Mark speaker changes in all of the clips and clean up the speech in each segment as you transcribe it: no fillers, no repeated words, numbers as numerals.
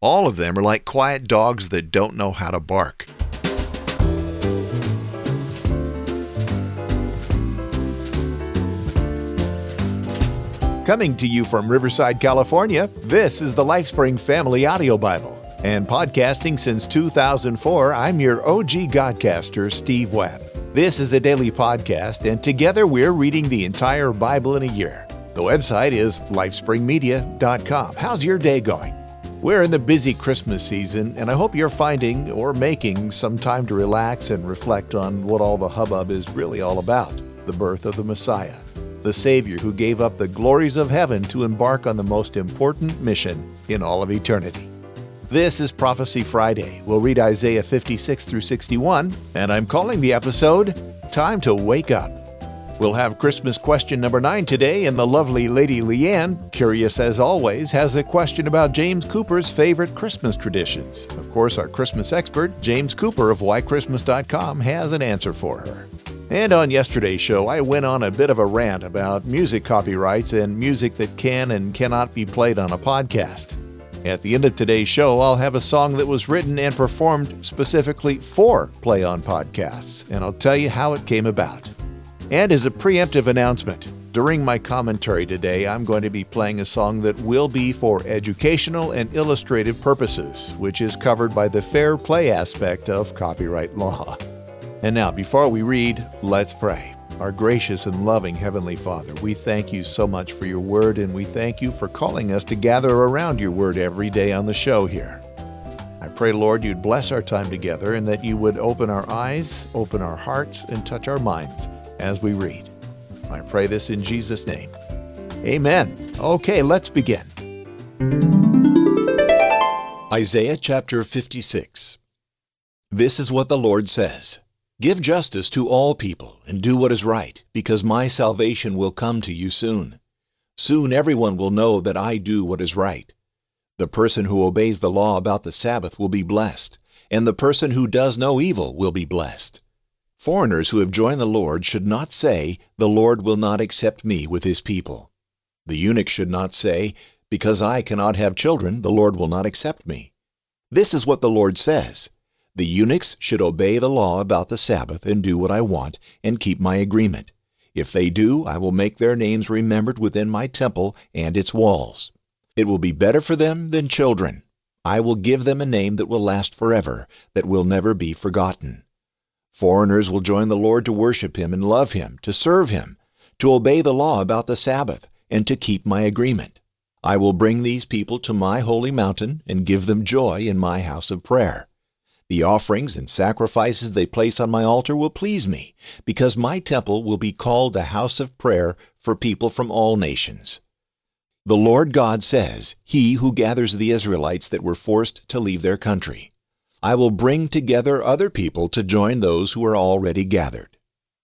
Speaker 1: All of them are like quiet dogs that don't know how to bark. Coming to you from Riverside, California, this is the LifeSpring Family Audio Bible. And podcasting since 2004, I'm your OG Godcaster, Steve Webb. This is a daily podcast, and together we're reading the entire Bible in a year. The website is lifespringmedia.com. How's your day going? We're in the busy Christmas season, and I hope you're finding or making some time to relax and reflect on what all the hubbub is really all about, the birth of the Messiah, the Savior who gave up the glories of heaven to embark on the most important mission in all of eternity. This is Prophecy Friday. We'll read Isaiah 56 through 61, and I'm calling the episode, Time to Wake Up. We'll have Christmas question number 9 today, and the lovely Lady Leanne, curious as always, has a question about James Cooper's favorite Christmas traditions. Of course, our Christmas expert, James Cooper of whychristmas.com, has an answer for her. And on yesterday's show, I went on a bit of a rant about music copyrights and music that can and cannot be played on a podcast. At the end of today's show, I'll have a song that was written and performed specifically for play on podcasts, and I'll tell you how it came about. And as a preemptive announcement, during my commentary today, I'm going to be playing a song that will be for educational and illustrative purposes, which is covered by the fair play aspect of copyright law. And now, before we read, let's pray. Our gracious and loving Heavenly Father, we thank you so much for your word, and we thank you for calling us to gather around your word every day on the show here. I pray, Lord, you'd bless our time together and that you would open our eyes, open our hearts, and touch our minds as we read. I pray this in Jesus' name. Amen. Okay, let's begin. Isaiah chapter 56. This is what the Lord says. Give justice to all people and do what is right, because my salvation will come to you soon. Soon everyone will know that I do what is right. The person who obeys the law about the Sabbath will be blessed, and the person who does no evil will be blessed. Foreigners who have joined the Lord should not say, the Lord will not accept me with his people. The eunuch should not say, because I cannot have children, the Lord will not accept me. This is what the Lord says. The eunuchs should obey the law about the Sabbath and do what I want and keep my agreement. If they do, I will make their names remembered within my temple and its walls. It will be better for them than children. I will give them a name that will last forever, that will never be forgotten. Foreigners will join the Lord to worship him and love him, to serve him, to obey the law about the Sabbath, and to keep my agreement. I will bring these people to my holy mountain and give them joy in my house of prayer. The offerings and sacrifices they place on my altar will please me, because my temple will be called a house of prayer for people from all nations. The Lord God says, he who gathers the Israelites that were forced to leave their country. I will bring together other people to join those who are already gathered.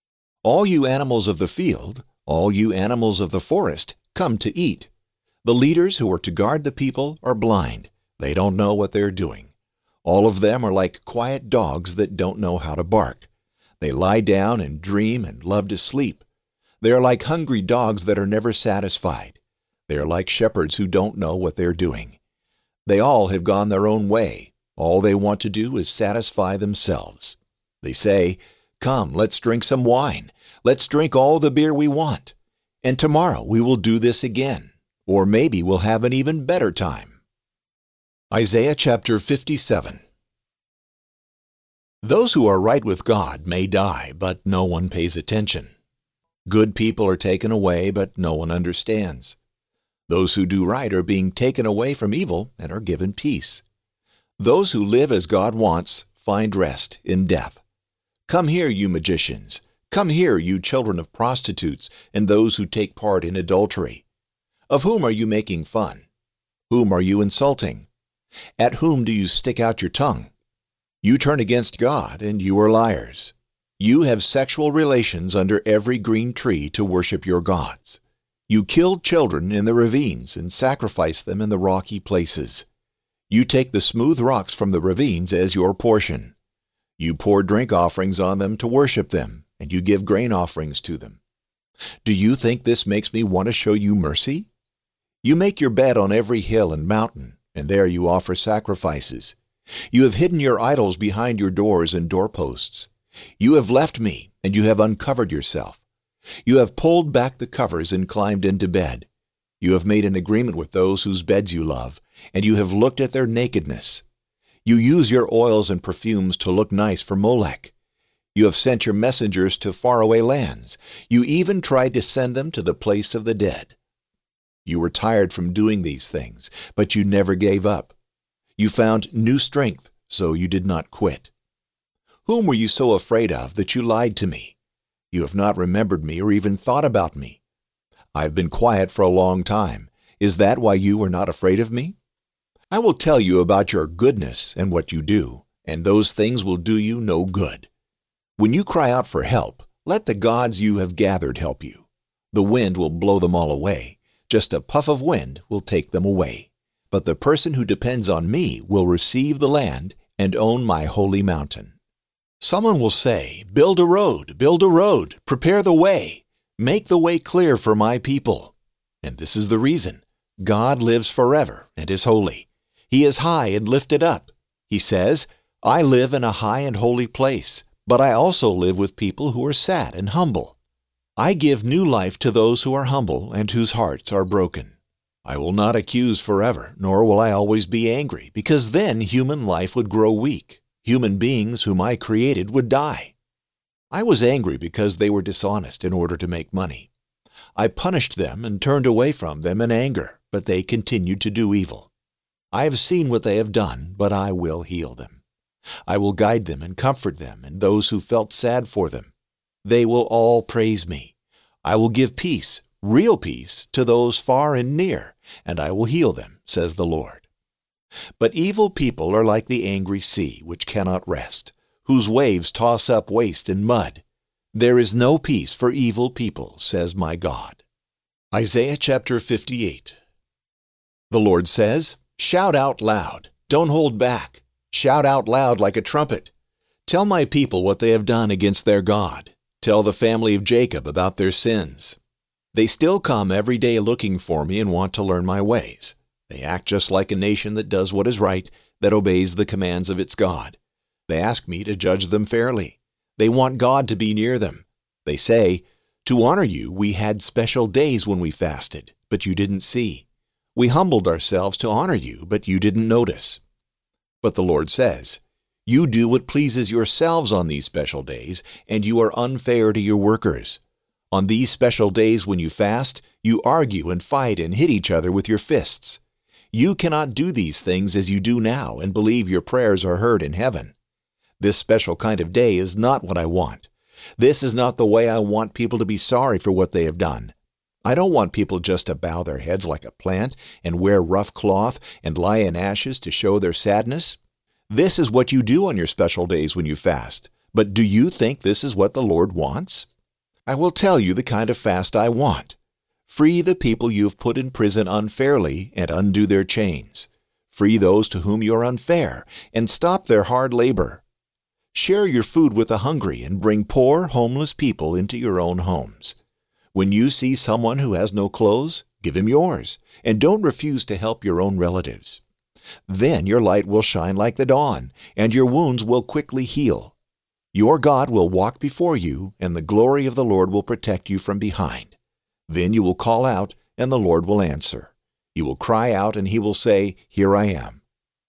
Speaker 1: All you animals of the field, all you animals of the forest, come to eat. The leaders who are to guard the people are blind. They don't know what they're doing. All of them are like quiet dogs that don't know how to bark. They lie down and dream and love to sleep. They are like hungry dogs that are never satisfied. They are like shepherds who don't know what they're doing. They all have gone their own way. All they want to do is satisfy themselves. They say, come, let's drink some wine. Let's drink all the beer we want. And tomorrow we will do this again. Or maybe we'll have an even better time. Isaiah chapter 57. Those who are right with God may die, but no one pays attention. Good people are taken away, but no one understands. Those who do right are being taken away from evil and are given peace. Those who live as God wants find rest in death. Come here, you magicians. Come here, you children of prostitutes, and those who take part in adultery. Of whom are you making fun? Whom are you insulting? At whom do you stick out your tongue? You turn against God, and you are liars. You have sexual relations under every green tree to worship your gods. You kill children in the ravines and sacrifice them in the rocky places. You take the smooth rocks from the ravines as your portion. You pour drink offerings on them to worship them, and you give grain offerings to them. Do you think this makes me want to show you mercy? You make your bed on every hill and mountain. and there you offer sacrifices. You have hidden your idols behind your doors and doorposts. You have left me, and you have uncovered yourself. You have pulled back the covers and climbed into bed. You have made an agreement with those whose beds you love, and you have looked at their nakedness. You use your oils and perfumes to look nice for Molech. You have sent your messengers to faraway lands. You even tried to send them to the place of the dead. You were tired from doing these things, but you never gave up. You found new strength, so you did not quit. Whom were you so afraid of that you lied to me? You have not remembered me or even thought about me. I have been quiet for a long time. Is that why you are not afraid of me? I will tell you about your goodness and what you do, and those things will do you no good. When you cry out for help, let the gods you have gathered help you. The wind will blow them all away. Just a puff of wind will take them away. But the person who depends on me will receive the land and own my holy mountain. Someone will say, build a road, prepare the way, make the way clear for my people. And this is the reason. God lives forever and is holy. He is high and lifted up. He says, I live in a high and holy place, but I also live with people who are sad and humble. I give new life to those who are humble and whose hearts are broken. I will not accuse forever, nor will I always be angry, because then human life would grow weak. Human beings whom I created would die. I was angry because they were dishonest in order to make money. I punished them and turned away from them in anger, but they continued to do evil. I have seen what they have done, but I will heal them. I will guide them and comfort them and those who felt sad for them. They will all praise me. I will give peace, real peace, to those far and near, and I will heal them, says the Lord. But evil people are like the angry sea, which cannot rest, whose waves toss up waste and mud. There is no peace for evil people, says my God. Isaiah chapter 58. The Lord says, shout out loud, don't hold back. Shout out loud like a trumpet. Tell my people what they have done against their God. Tell the family of Jacob about their sins. They still come every day looking for me and want to learn my ways. They act just like a nation that does what is right, that obeys the commands of its God. They ask me to judge them fairly. They want God to be near them. They say, to honor you, we had special days when we fasted, but you didn't see. We humbled ourselves to honor you, but you didn't notice. But the Lord says, you do what pleases yourselves on these special days, and you are unfair to your workers. On these special days when you fast, you argue and fight and hit each other with your fists. You cannot do these things as you do now and believe your prayers are heard in heaven. This special kind of day is not what I want. This is not the way I want people to be sorry for what they have done. I don't want people just to bow their heads like a plant and wear rough cloth and lie in ashes to show their sadness. This is what you do on your special days when you fast. But do you think this is what the Lord wants? I will tell you the kind of fast I want. Free the people you have put in prison unfairly and undo their chains. Free those to whom you are unfair and stop their hard labor. Share your food with the hungry and bring poor, homeless people into your own homes. When you see someone who has no clothes, give him yours, and don't refuse to help your own relatives. Then your light will shine like the dawn, and your wounds will quickly heal. Your God will walk before you, and the glory of the Lord will protect you from behind. Then you will call out, and the Lord will answer. You will cry out, and he will say, here I am.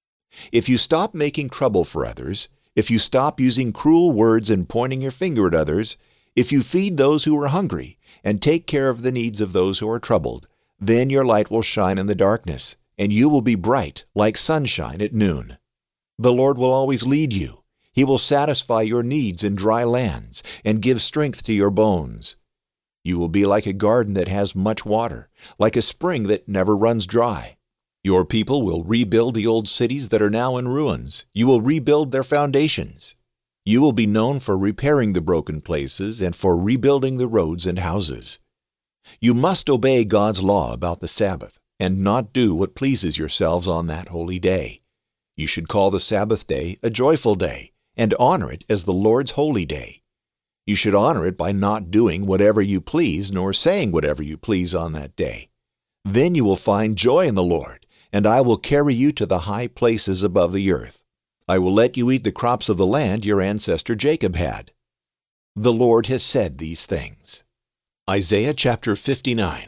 Speaker 1: If you stop making trouble for others, if you stop using cruel words and pointing your finger at others, if you feed those who are hungry and take care of the needs of those who are troubled, then your light will shine in the darkness, and you will be bright like sunshine at noon. The Lord will always lead you. He will satisfy your needs in dry lands and give strength to your bones. You will be like a garden that has much water, like a spring that never runs dry. Your people will rebuild the old cities that are now in ruins. You will rebuild their foundations. You will be known for repairing the broken places and for rebuilding the roads and houses. You must obey God's law about the Sabbath and not do what pleases yourselves on that holy day. You should call the Sabbath day a joyful day and honor it as the Lord's holy day. You should honor it by not doing whatever you please nor saying whatever you please on that day. Then you will find joy in the Lord, and I will carry you to the high places above the earth. I will let you eat the crops of the land your ancestor Jacob had. The Lord has said these things. Isaiah chapter 59.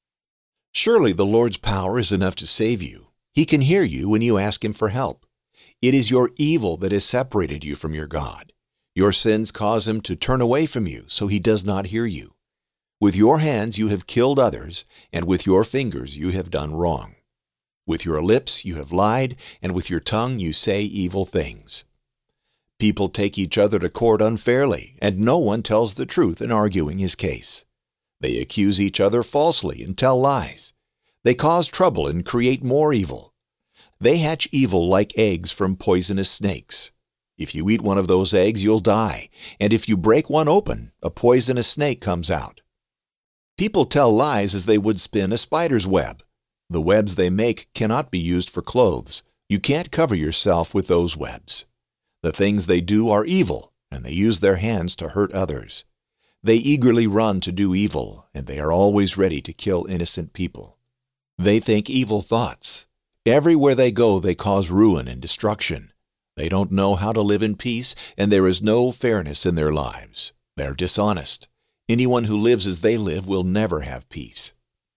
Speaker 1: Surely the Lord's power is enough to save you. He can hear you when you ask Him for help. It is your evil that has separated you from your God. Your sins cause Him to turn away from you, so He does not hear you. With your hands you have killed others, and with your fingers you have done wrong. With your lips you have lied, and with your tongue you say evil things. People take each other to court unfairly, and no one tells the truth in arguing his case. They accuse each other falsely and tell lies. They cause trouble and create more evil. They hatch evil like eggs from poisonous snakes. If you eat one of those eggs, you'll die, and if you break one open, a poisonous snake comes out. People tell lies as they would spin a spider's web. The webs they make cannot be used for clothes. You can't cover yourself with those webs. The things they do are evil, and they use their hands to hurt others. They eagerly run to do evil, and they are always ready to kill innocent people. They think evil thoughts. Everywhere they go, they cause ruin and destruction. They don't know how to live in peace, and there is no fairness in their lives. They're dishonest. Anyone who lives as they live will never have peace.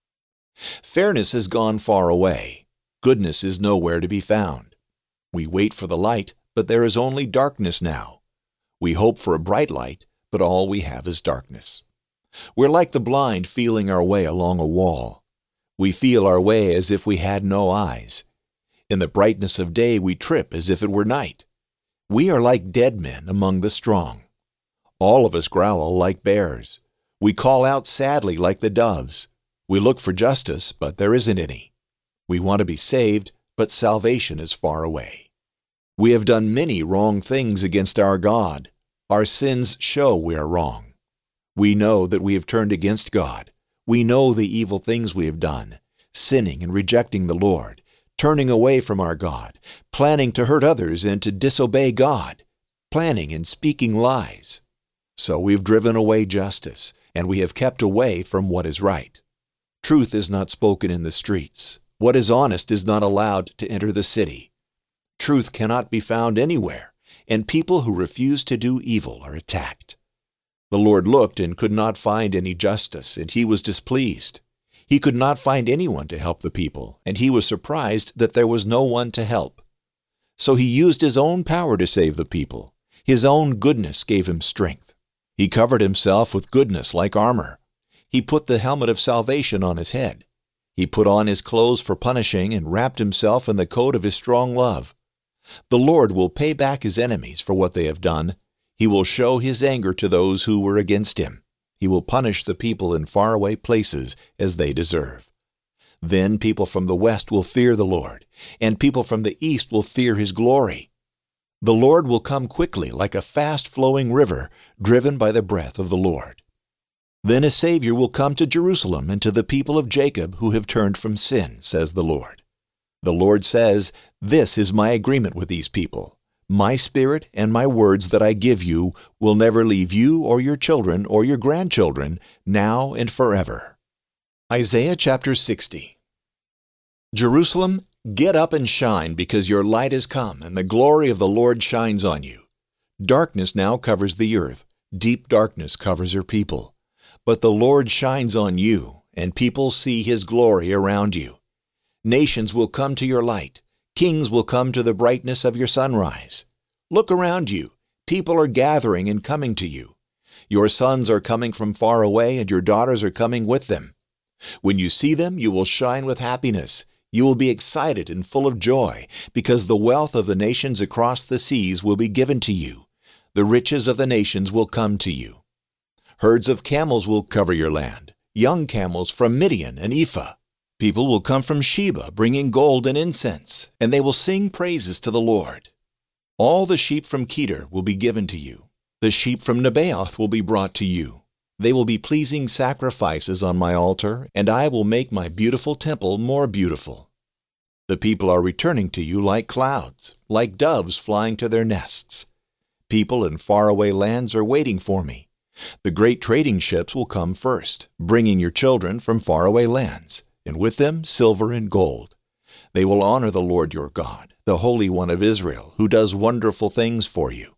Speaker 1: Fairness has gone far away. Goodness is nowhere to be found. We wait for the light, but there is only darkness now. We hope for a bright light, but all we have is darkness. We're like the blind feeling our way along a wall. We feel our way as if we had no eyes. In the brightness of day we trip as if it were night. We are like dead men among the strong. All of us growl like bears. We call out sadly like the doves. We look for justice, but there isn't any. We want to be saved, but salvation is far away. We have done many wrong things against our God. Our sins show we are wrong. We know that we have turned against God. We know the evil things we have done, sinning and rejecting the Lord, turning away from our God, planning to hurt others and to disobey God, planning and speaking lies. So we've driven away justice, and we have kept away from what is right. Truth is not spoken in the streets. What is honest is not allowed to enter the city. Truth cannot be found anywhere, and people who refuse to do evil are attacked. The Lord looked and could not find any justice, and He was displeased. He could not find anyone to help the people, and He was surprised that there was no one to help. So He used His own power to save the people. His own goodness gave Him strength. He covered Himself with goodness like armor. He put the helmet of salvation on His head. He put on His clothes for punishing and wrapped Himself in the coat of His strong love. The Lord will pay back His enemies for what they have done. He will show His anger to those who were against Him. He will punish the people in faraway places as they deserve. Then people from the west will fear the Lord, and people from the east will fear His glory. The Lord will come quickly like a fast-flowing river, driven by the breath of the Lord. Then a Savior will come to Jerusalem and to the people of Jacob who have turned from sin, says the Lord. The Lord says, "This is my agreement with these people. My Spirit and my words that I give you will never leave you or your children or your grandchildren, now and forever." Isaiah chapter 60. Jerusalem, get up and shine, because your light has come, and the glory of the Lord shines on you. Darkness now covers the earth. Deep darkness covers her people. But the Lord shines on you, and people see His glory around you. Nations will come to your light. Kings will come to the brightness of your sunrise. Look around you. People are gathering and coming to you. Your sons are coming from far away, and your daughters are coming with them. When you see them, you will shine with happiness. You will be excited and full of joy, because the wealth of the nations across the seas will be given to you. The riches of the nations will come to you. Herds of camels will cover your land, young camels from Midian and Ephah. People will come from Sheba, bringing gold and incense, and they will sing praises to the Lord. All the sheep from Kedar will be given to you. The sheep from Nebaioth will be brought to you. They will be pleasing sacrifices on my altar, and I will make my beautiful temple more beautiful. The people are returning to you like clouds, like doves flying to their nests. People in faraway lands are waiting for me. The great trading ships will come first, bringing your children from faraway lands, and with them silver and gold. They will honor the Lord your God, the Holy One of Israel, who does wonderful things for you.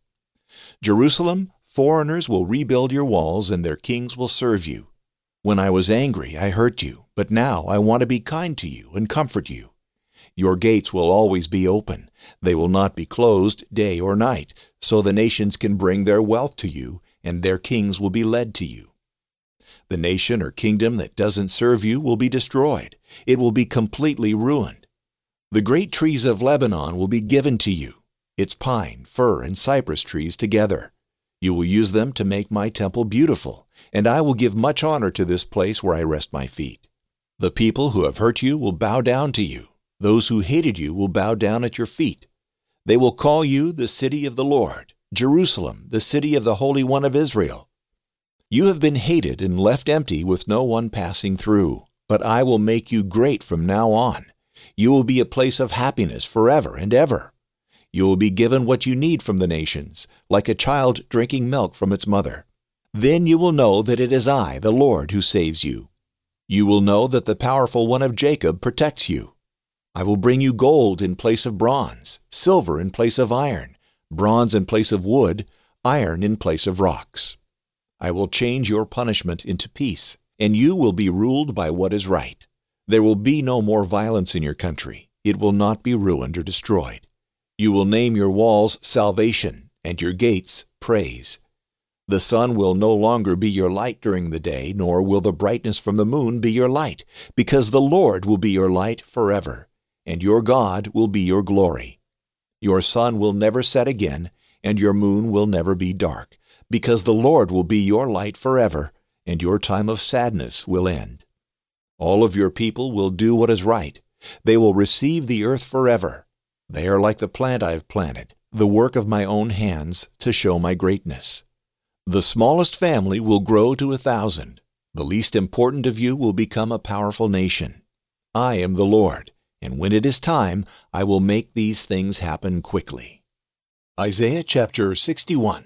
Speaker 1: Jerusalem, foreigners will rebuild your walls, and their kings will serve you. When I was angry, I hurt you, but now I want to be kind to you and comfort you. Your gates will always be open. They will not be closed day or night, so the nations can bring their wealth to you, and their kings will be led to you. The nation or kingdom that doesn't serve you will be destroyed. It will be completely ruined. The great trees of Lebanon will be given to you, its pine, fir, and cypress trees together. You will use them to make my temple beautiful, and I will give much honor to this place where I rest my feet. The people who have hurt you will bow down to you. Those who hated you will bow down at your feet. They will call you the city of the Lord, Jerusalem, the city of the Holy One of Israel. You have been hated and left empty with no one passing through, but I will make you great from now on. You will be a place of happiness forever and ever. You will be given what you need from the nations, like a child drinking milk from its mother. Then you will know that it is I, the Lord, who saves you. You will know that the powerful one of Jacob protects you. I will bring you gold in place of bronze, silver in place of iron, bronze in place of wood, iron in place of rocks. I will change your punishment into peace, and you will be ruled by what is right. There will be no more violence in your country. It will not be ruined or destroyed. You will name your walls Salvation, and your gates Praise. The sun will no longer be your light during the day, nor will the brightness from the moon be your light, because the Lord will be your light forever, and your God will be your glory. Your sun will never set again, and your moon will never be dark, because the Lord will be your light forever, and your time of sadness will end. All of your people will do what is right. They will receive the earth forever. They are like the plant I have planted, the work of my own hands, to show my greatness. The smallest family will grow to 1,000. The least important of you will become a powerful nation. I am the Lord, and when it is time, I will make these things happen quickly. Isaiah chapter 61.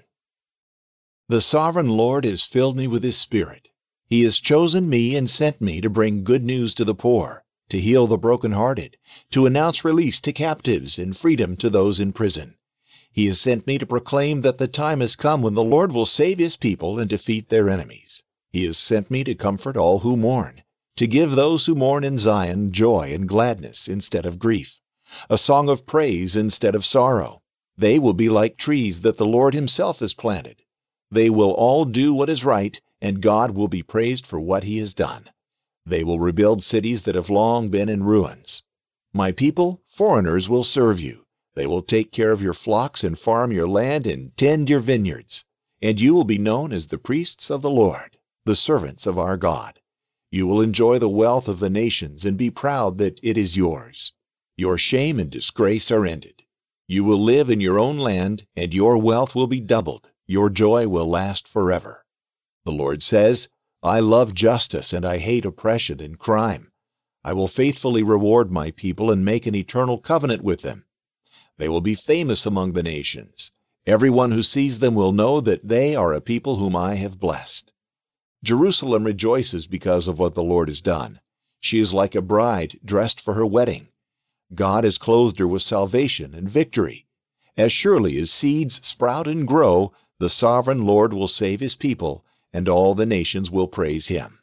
Speaker 1: The sovereign Lord has filled me with His Spirit. He has chosen me and sent me to bring good news to the poor, to heal the brokenhearted, to announce release to captives and freedom to those in prison. He has sent me to proclaim that the time has come when the Lord will save His people and defeat their enemies. He has sent me to comfort all who mourn, to give those who mourn in Zion joy and gladness instead of grief, a song of praise instead of sorrow. They will be like trees that the Lord Himself has planted. They will all do what is right, and God will be praised for what He has done. They will rebuild cities that have long been in ruins. My people, foreigners, will serve you. They will take care of your flocks and farm your land and tend your vineyards. And you will be known as the priests of the Lord, the servants of our God. You will enjoy the wealth of the nations and be proud that it is yours. Your shame and disgrace are ended. You will live in your own land, and your wealth will be doubled. Your joy will last forever. The Lord says, I love justice and I hate oppression and crime. I will faithfully reward my people and make an eternal covenant with them. They will be famous among the nations. Everyone who sees them will know that they are a people whom I have blessed. Jerusalem rejoices because of what the Lord has done. She is like a bride dressed for her wedding. God has clothed her with salvation and victory. As surely as seeds sprout and grow, the sovereign Lord will save His people, and all the nations will praise Him.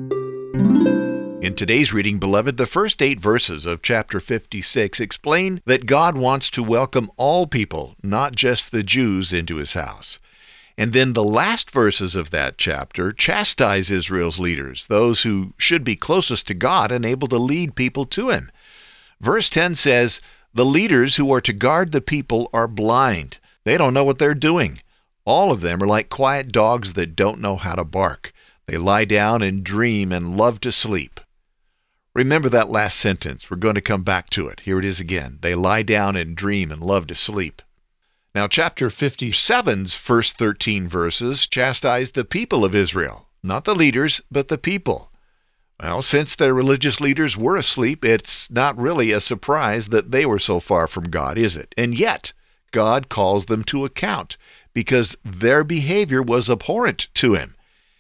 Speaker 1: In today's reading, beloved, the first 8 verses of chapter 56 explain that God wants to welcome all people, not just the Jews, into His house. And then the last verses of that chapter chastise Israel's leaders, those who should be closest to God and able to lead people to Him. Verse 10 says, the leaders who are to guard the people are blind. They don't know what they're doing. All of them are like quiet dogs that don't know how to bark. They lie down and dream and love to sleep. Remember that last sentence. We're going to come back to it. Here it is again. They lie down and dream and love to sleep. Now, chapter 57's first 13 verses chastise the people of Israel. Not the leaders, but the people. Well, since their religious leaders were asleep, it's not really a surprise that they were so far from God, is it? And yet, God calls them to account, because their behavior was abhorrent to Him.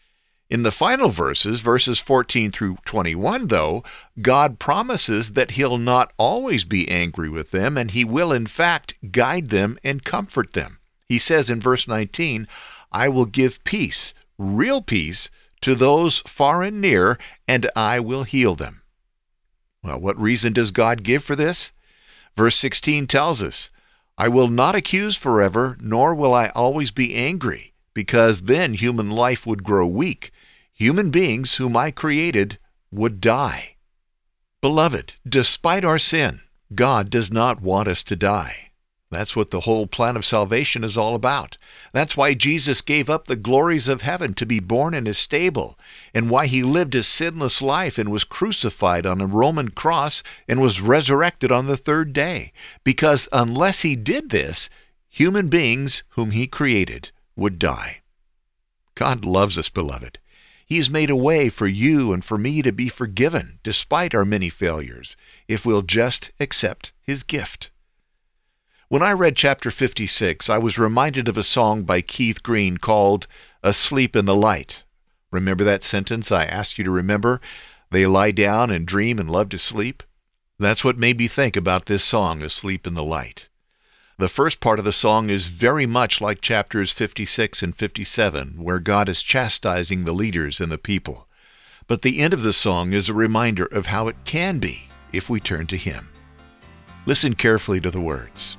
Speaker 2: In the final verses, verses 14 through 21, though, God promises that He'll not always be angry with them, and He will, in fact, guide them and comfort them. He says in verse 19, I will give peace, real peace, to those far and near, and I will heal them. Well, what reason does God give for this? Verse 16 tells us, I will not accuse forever, nor will I always be angry, because then human life would grow weak. Human beings whom I created would die. Beloved, despite our sin, God does not want us to die. That's what the whole plan of salvation is all about. That's why Jesus gave up the glories of heaven to be born in a stable, and why He lived a sinless life and was crucified on a Roman cross and was resurrected on the third day. Because unless He did this, human beings whom He created would die. God loves us, beloved. He has made a way for you and for me to be forgiven, despite our many failures, if we'll just accept His gift. When I read chapter 56, I was reminded of a song by Keith Green called Asleep in the Light. Remember that sentence I asked you to remember? They lie down and dream and love to sleep. That's what made me think about this song, Asleep in the Light. The first part of the song is very much like chapters 56 and 57, where God is chastising the leaders and the people. But the end of the song is a reminder of how it can be if we turn to Him. Listen carefully to the words.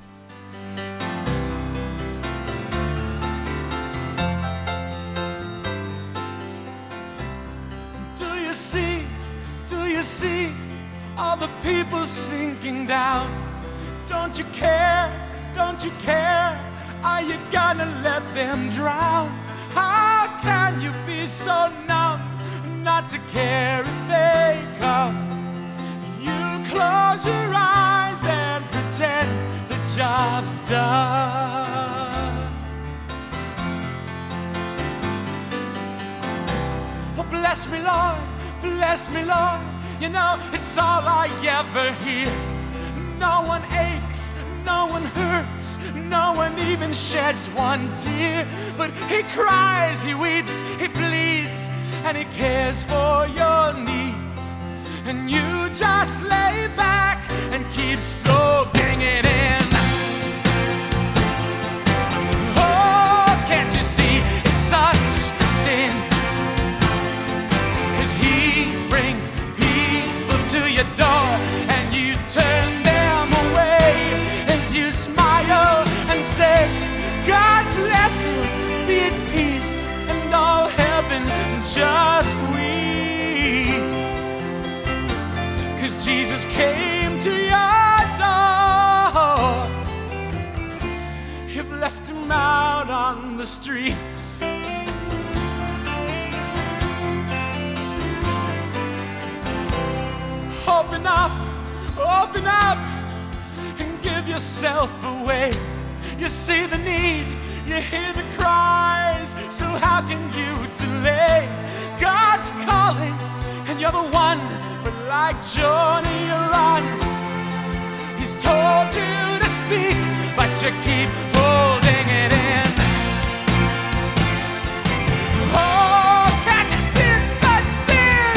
Speaker 3: Do you see all the people sinking down? Don't you care? Don't you care? Are you gonna let them drown? How can you be so numb not to care if they come? You close your eyes and pretend the job's done. Oh, bless me, Lord. Bless me, Lord, you know, it's all I ever hear. No one aches, no one hurts, no one even sheds one tear. But He cries, He weeps, He bleeds, and He cares for your needs. And you just lay back and keep soaking it in. Oh, can't you see it's such sin? He brings people to your door, and you turn them away as you smile and say, God bless you, be at peace, and all heaven just weeps. 'Cause Jesus came to your door. You've left Him out on the streets. Open up, and give yourself away. You see the need, you hear the cries, so how can you delay? God's calling, and you're the one, but like Jonah you run. He's told you to speak, but you keep holding it in. Oh, can't you see it's such sin?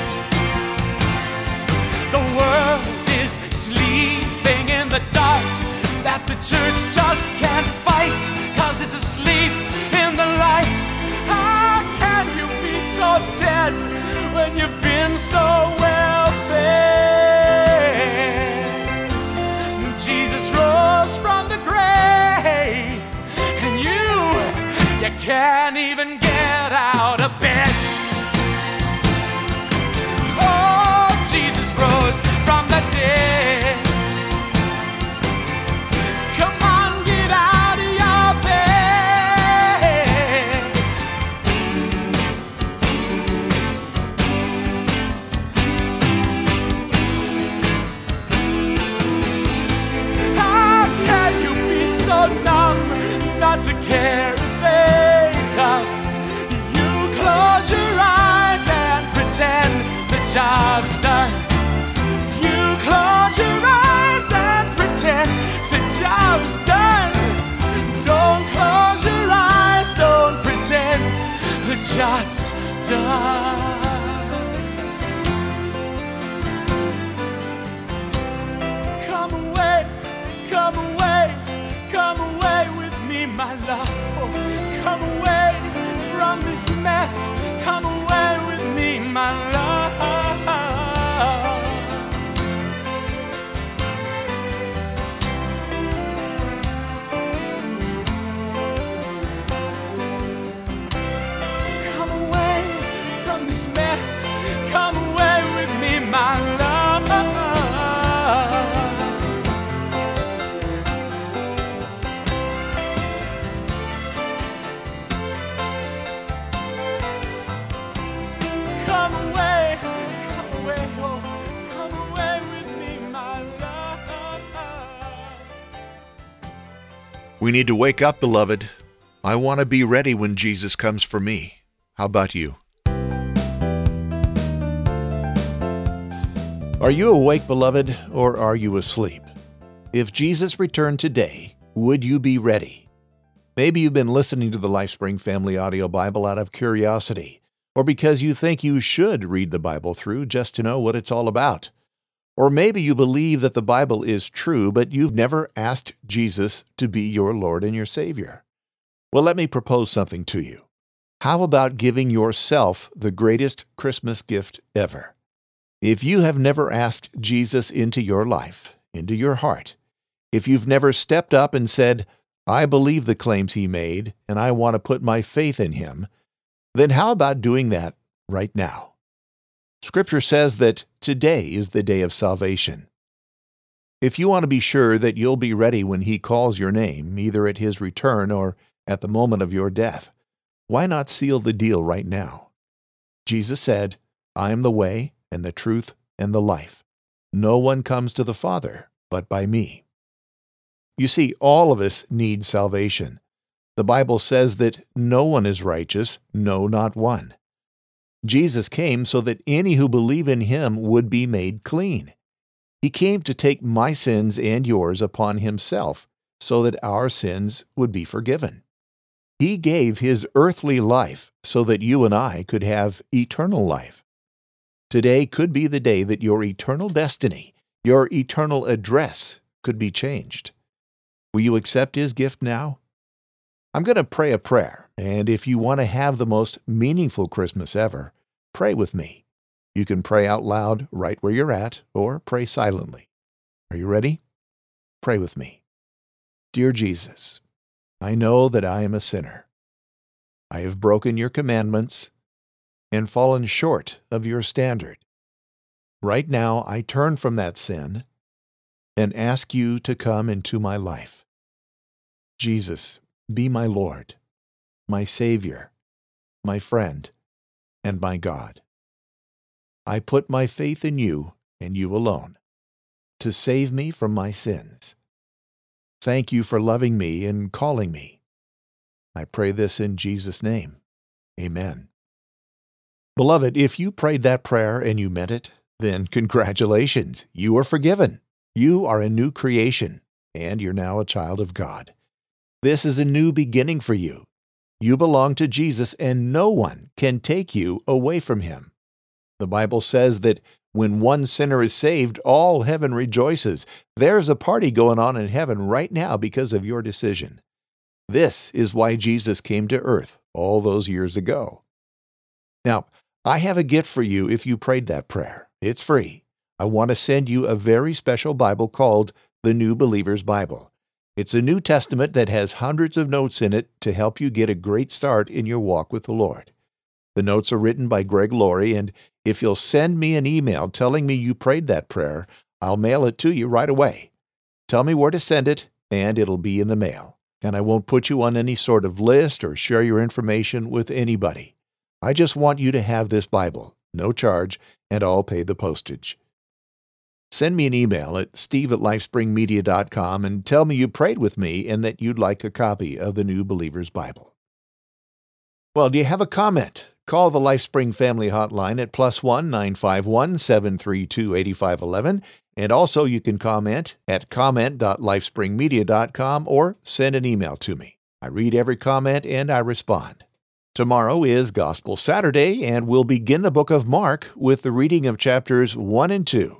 Speaker 3: The world is sleeping in the dark, that the church just can't fight, 'cause it's asleep in the light. How can you be so dead when you've been so well fed? Jesus rose from the grave, and you can't even get out of bed. Oh, Jesus rose from the dead. Come on, get out of your bed. How can you be so numb not to care if they come? You close your eyes and pretend the job's done. You close your eyes and pretend the job's done. Don't close your eyes, don't pretend the job's done. Come away, come away, come away with me, my love. Oh, come away from this mess. Come away with me, my love. Come away from this mess. Come away with me, my love. Come away, oh, come away with me, my love.
Speaker 2: We need to wake up, beloved. I want to be ready when Jesus comes for me. How about you? Are you awake, beloved, or are you asleep? If Jesus returned today, would you be ready? Maybe you've been listening to the LifeSpring Family Audio Bible out of curiosity, or because you think you should read the Bible through just to know what it's all about. Or maybe you believe that the Bible is true, but you've never asked Jesus to be your Lord and your Savior. Well, let me propose something to you. How about giving yourself the greatest Christmas gift ever? If you have never asked Jesus into your life, into your heart, if you've never stepped up and said, I believe the claims he made, and I want to put my faith in him, then how about doing that right now? Scripture says that today is the day of salvation. If you want to be sure that you'll be ready when he calls your name, either at his return or at the moment of your death, why not seal the deal right now? Jesus said, I am the way and the truth and the life. No one comes to the Father but by me. You see, all of us need salvation. The Bible says that no one is righteous, no, not one. Jesus came so that any who believe in him would be made clean. He came to take my sins and yours upon himself so that our sins would be forgiven. He gave his earthly life so that you and I could have eternal life. Today could be the day that your eternal destiny, your eternal address, could be changed. Will you accept his gift now? I'm going to pray a prayer, and if you want to have the most meaningful Christmas ever, pray with me. You can pray out loud right where you're at, or pray silently. Are you ready? Pray with me. Dear Jesus, I know that I am a sinner. I have broken your commandments and fallen short of your standard. Right now, I turn from that sin and ask you to come into my life. Jesus, be my Lord, my Savior, my friend, and my God. I put my faith in you and you alone to save me from my sins. Thank you for loving me and calling me. I pray this in Jesus' name. Amen. Beloved, if you prayed that prayer and you meant it, then congratulations. You are forgiven. You are a new creation, and you're now a child of God. This is a new beginning for you. You belong to Jesus, and no one can take you away from him. The Bible says that when one sinner is saved, all heaven rejoices. There's a party going on in heaven right now because of your decision. This is why Jesus came to earth all those years ago. Now, I have a gift for you if you prayed that prayer. It's free. I want to send you a very special Bible called the New Believer's Bible. It's a New Testament that has hundreds of notes in it to help you get a great start in your walk with the Lord. The notes are written by Greg Laurie, and if you'll send me an email telling me you prayed that prayer, I'll mail it to you right away. Tell me where to send it, and it'll be in the mail. And I won't put you on any sort of list or share your information with anybody. I just want you to have this Bible, no charge, and I'll pay the postage. Send me an email at steve@lifespringmedia.com and tell me you prayed with me and that you'd like a copy of the New Believer's Bible. Well, do you have a comment? Call the LifeSpring Family Hotline at +1 951 732 8511, and also you can comment at comment.lifespringmedia.com or send an email to me. I read every comment and I respond.
Speaker 1: Tomorrow is Gospel Saturday, and we'll begin the book of Mark with the reading of chapters 1 and 2.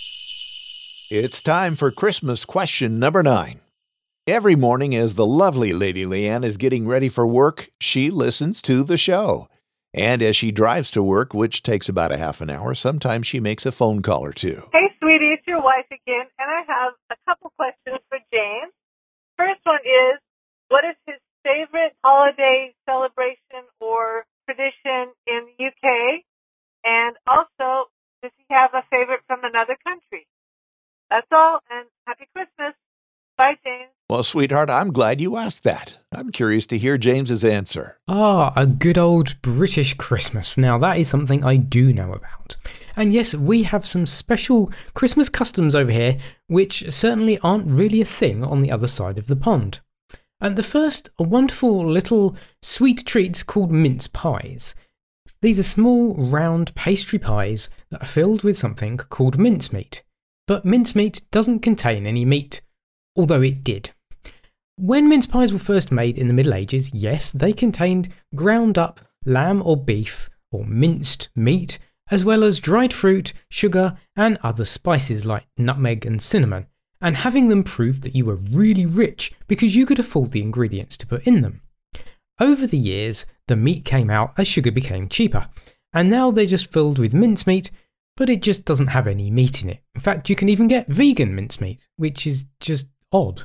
Speaker 1: It's time for Christmas question number 9. Every morning as the lovely Lady Leanne is getting ready for work, she listens to the show. And as she drives to work, which takes about a half an hour, sometimes she makes a phone call or two.
Speaker 4: Hey, sweetie, it's your wife again, and I have a couple questions for James. First one is, what is his favorite holiday celebration or tradition in the UK? And also, does he have a favorite from another country? That's all, and happy Christmas. Bye, James.
Speaker 1: Well, sweetheart, I'm glad you asked that. I'm curious to hear James's answer.
Speaker 5: A good old British Christmas. Now, that is something I do know about. And yes, we have some special Christmas customs over here, which certainly aren't really a thing on the other side of the pond. And the first are wonderful little sweet treats called mince pies. These are small, round pastry pies that are filled with something called mincemeat. But mincemeat doesn't contain any meat, although it did. When mince pies were first made in the Middle Ages, yes, they contained ground up lamb or beef or minced meat, as well as dried fruit, sugar, and other spices like nutmeg and cinnamon, and having them proved that you were really rich because you could afford the ingredients to put in them. Over the years, the meat came out as sugar became cheaper, and now they're just filled with mincemeat, but it just doesn't have any meat in it. In fact, you can even get vegan mincemeat, which is just odd.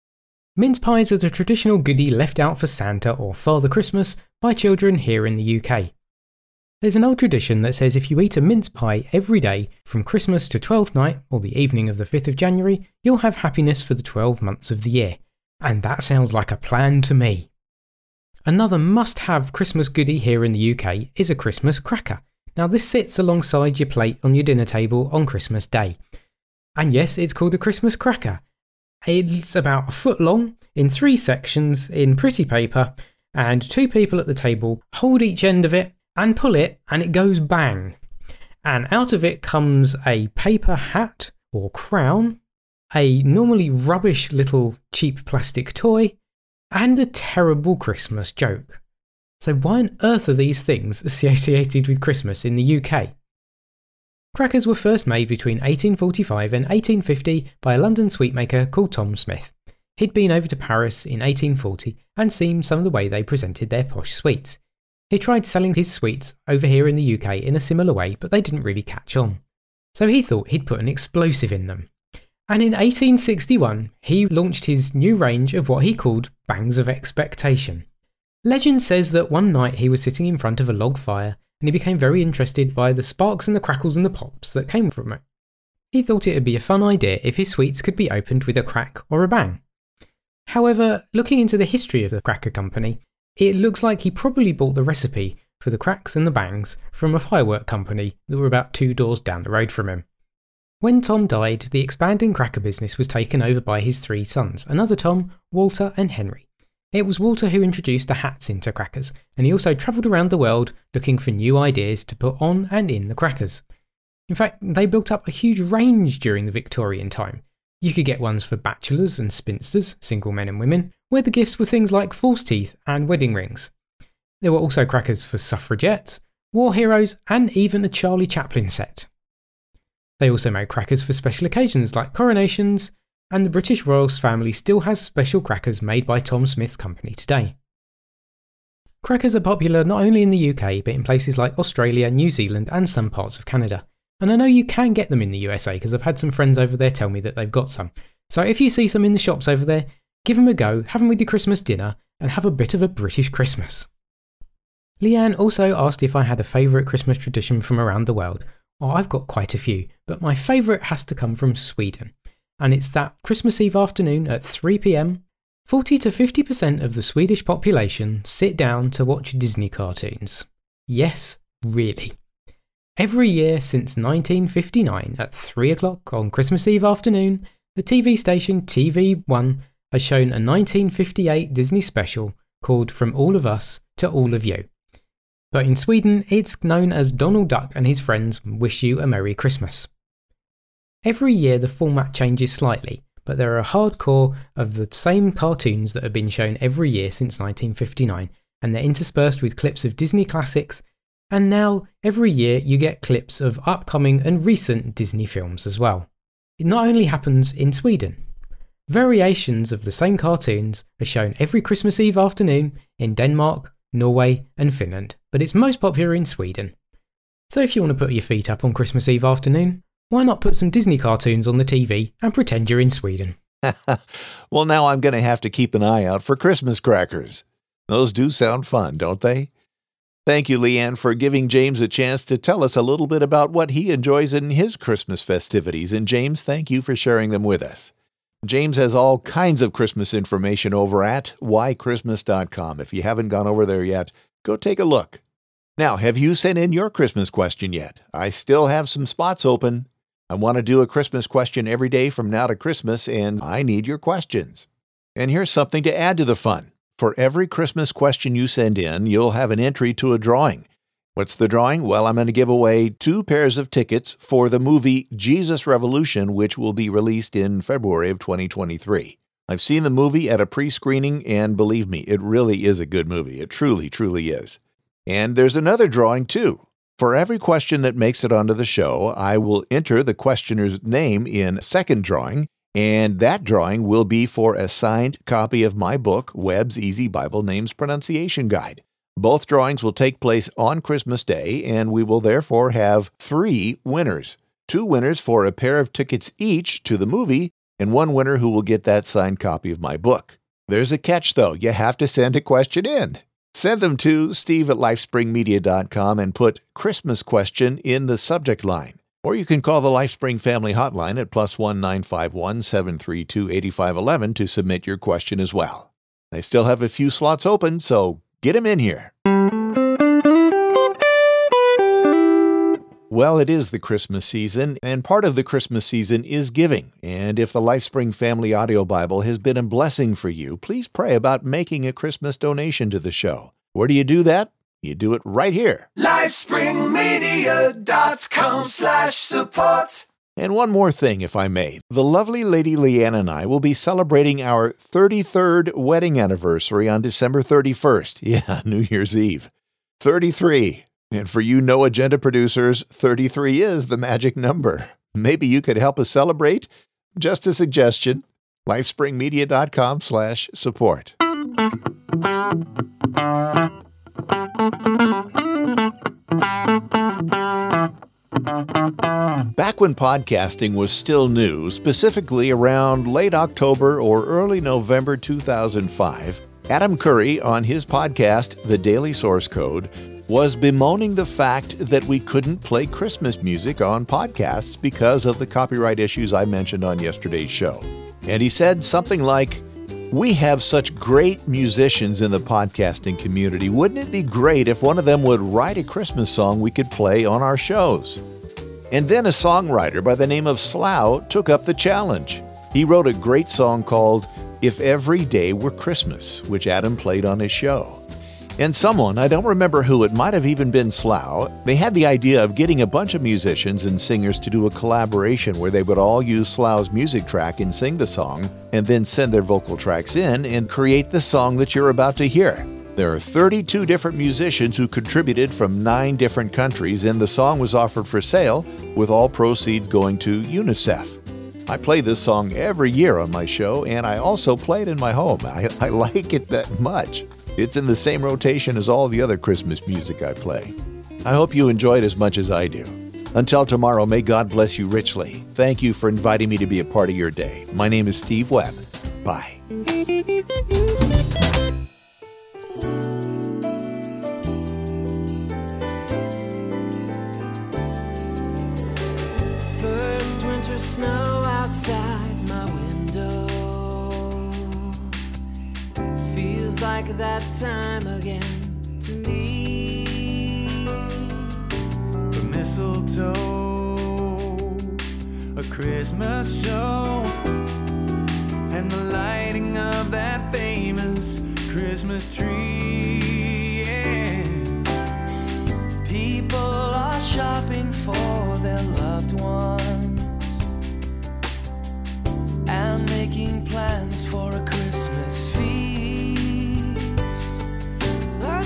Speaker 5: Mince pies are the traditional goodie left out for Santa or Father Christmas by children here in the UK. There's an old tradition that says if you eat a mince pie every day from Christmas to Twelfth Night or the evening of the 5th of January, you'll have happiness for the 12 months of the year. And that sounds like a plan to me. Another must-have Christmas goodie here in the UK is a Christmas cracker. Now this sits alongside your plate on your dinner table on Christmas Day. And yes, it's called a Christmas cracker. It's about a foot long, in 3 sections, in pretty paper, and 2 people at the table hold each end of it and pull it, and it goes bang. And out of it comes a paper hat or crown, a normally rubbish little cheap plastic toy, and a terrible Christmas joke. So why on earth are these things associated with Christmas in the UK? Crackers were first made between 1845 and 1850 by a London sweetmaker called Tom Smith. He'd been over to Paris in 1840 and seen some of the way they presented their posh sweets. He tried selling his sweets over here in the UK in a similar way, but they didn't really catch on. So he thought he'd put an explosive in them. And in 1861, he launched his new range of what he called Bangs of Expectation. Legend says that one night he was sitting in front of a log fire and he became very interested by the sparks and the crackles and the pops that came from it. He thought it would be a fun idea if his sweets could be opened with a crack or a bang. However, looking into the history of the cracker company, it looks like he probably bought the recipe for the cracks and the bangs from a firework company that were about 2 doors down the road from him. When Tom died, the expanding cracker business was taken over by his 3 sons, another Tom, Walter and Henry. It was Walter who introduced the hats into crackers, and he also travelled around the world looking for new ideas to put on and in the crackers. In fact, they built up a huge range during the Victorian time. You could get ones for bachelors and spinsters, single men and women, where the gifts were things like false teeth and wedding rings. There were also crackers for suffragettes, war heroes, and even a Charlie Chaplin set. They also made crackers for special occasions like coronations, and the British royal family still has special crackers made by Tom Smith's company today. Crackers are popular not only in the UK but in places like Australia, New Zealand and some parts of Canada. And I know you can get them in the USA because I've had some friends over there tell me that they've got some. So if you see some in the shops over there, give them a go, have them with your Christmas dinner and have a bit of a British Christmas. Leanne also asked if I had a favourite Christmas tradition from around the world. Well, I've got quite a few, but my favourite has to come from Sweden. And it's that Christmas Eve afternoon at 3 p.m, 40 to 50% of the Swedish population sit down to watch Disney cartoons. Yes, really. Every year since 1959 at 3 o'clock on Christmas Eve afternoon, the TV station TV1 has shown a 1958 Disney special called From All of Us to All of You. But in Sweden, it's known as Donald Duck and his friends wish you a Merry Christmas. Every year the format changes slightly, but there are a hardcore of the same cartoons that have been shown every year since 1959, and they're interspersed with clips of Disney classics, and now every year you get clips of upcoming and recent Disney films as well. It not only happens in Sweden. Variations of the same cartoons are shown every Christmas Eve afternoon in Denmark, Norway and Finland, but it's most popular in Sweden. So if you want to put your feet up on Christmas Eve afternoon, why not put some Disney cartoons on the TV and pretend you're in Sweden?
Speaker 1: Well, now I'm going to have to keep an eye out for Christmas crackers. Those do sound fun, don't they? Thank you, Leanne, for giving James a chance to tell us a little bit about what he enjoys in his Christmas festivities. And James, thank you for sharing them with us. James has all kinds of Christmas information over at whychristmas.com. If you haven't gone over there yet, go take a look. Now, have you sent in your Christmas question yet? I still have some spots open. I want to do a Christmas question every day from now to Christmas, and I need your questions. And here's something to add to the fun. For every Christmas question you send in, you'll have an entry to a drawing. What's the drawing? Well, I'm going to give away 2 pairs of tickets for the movie Jesus Revolution, which will be released in February of 2023. I've seen the movie at a pre-screening, and believe me, it really is a good movie. It truly, truly is. And there's another drawing, too. For every question that makes it onto the show, I will enter the questioner's name in a second drawing, and that drawing will be for a signed copy of my book, Webb's Easy Bible Names Pronunciation Guide. Both drawings will take place on Christmas Day, and we will therefore have 3 winners. 2 winners for a pair of tickets each to the movie, and 1 winner who will get that signed copy of my book. There's a catch, though. You have to send a question in. Send them to steve@lifespringmedia.com and put Christmas question in the subject line. Or you can call the LifeSpring Family Hotline at +1 951 732 8511 to submit your question as well. I still have a few slots open, so get them in here. Well, it is the Christmas season, and part of the Christmas season is giving. And if the LifeSpring Family Audio Bible has been a blessing for you, please pray about making a Christmas donation to the show. Where do you do that? You do it right here.
Speaker 3: LifespringMedia.com/support.
Speaker 1: And one more thing, if I may. The lovely Lady Leanne and I will be celebrating our 33rd wedding anniversary on December 31st. Yeah, New Year's Eve. 33. And for you No Agenda producers, 33 is the magic number. Maybe you could help us celebrate? Just a suggestion. LifespringMedia.com/support. Back when podcasting was still new, specifically around late October or early November 2005, Adam Curry on his podcast, The Daily Source Code, was bemoaning the fact that we couldn't play Christmas music on podcasts because of the copyright issues I mentioned on yesterday's show. And he said something like, "We have such great musicians in the podcasting community. Wouldn't it be great if one of them would write a Christmas song we could play on our shows?" And then a songwriter by the name of Slough took up the challenge. He wrote a great song called If Every Day Were Christmas, which Adam played on his show. And someone, I don't remember who, it might have even been Slough, they had the idea of getting a bunch of musicians and singers to do a collaboration where they would all use Slough's music track and sing the song, and then send their vocal tracks in and create the song that you're about to hear. There are 32 different musicians who contributed from 9 different countries, and the song was offered for sale, with all proceeds going to UNICEF. I play this song every year on my show, and I also play it in my home. I like it that much. It's in the same rotation as all the other Christmas music I play. I hope you enjoy it as much as I do. Until tomorrow, may God bless you richly. Thank you for inviting me to be a part of your day. My name is Steve Webb. Bye.
Speaker 3: First winter snow outside my window. Feels like that time again to me. The mistletoe, a Christmas show, and the lighting of that famous Christmas tree. Yeah. People are shopping for their loved ones and making plans for a Christmas feast.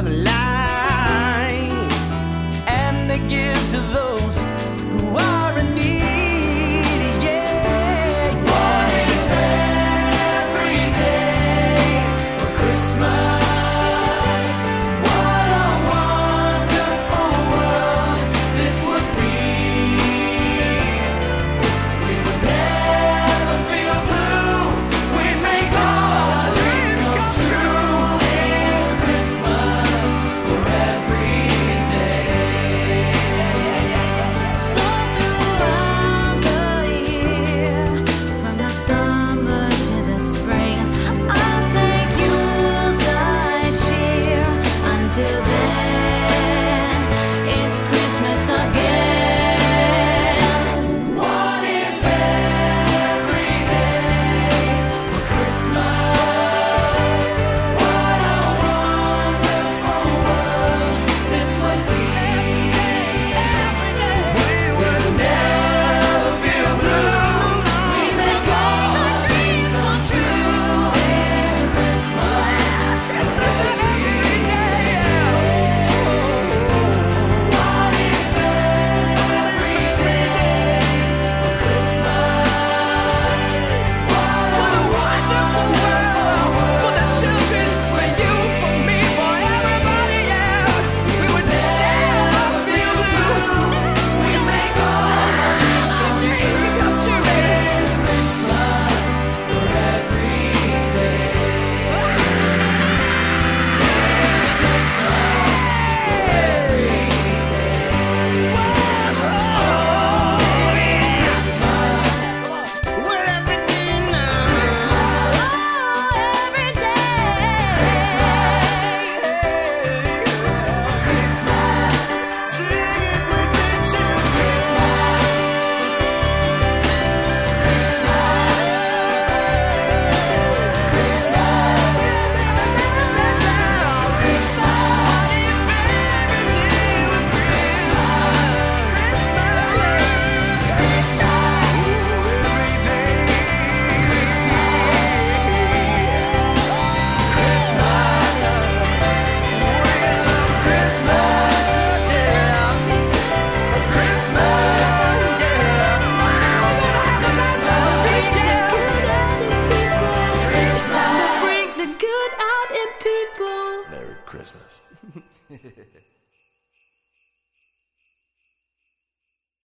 Speaker 3: of life, and they give to those who are in need. Yeah. What if every day were Christmas? What a wonderful world this would be. We would never feel blue. We'd make all our dreams come true. In Christmas for every day.
Speaker 6: So throughout the year, from the summer to the spring, I'll take Yuletide cheer. Until then, it's Christmas again.
Speaker 3: What if every day were Christmas? What a wonderful world this would be. We would never feel blue. We make all our dreams come true. In Christmas every day. What if every day were Christmas? What a wonderful world for the children, for you, for me, for everybody, yeah. We would never feel blue. We make all our dreams come true. Christmas for every day.
Speaker 6: Bring the good out in people.
Speaker 7: Merry Christmas.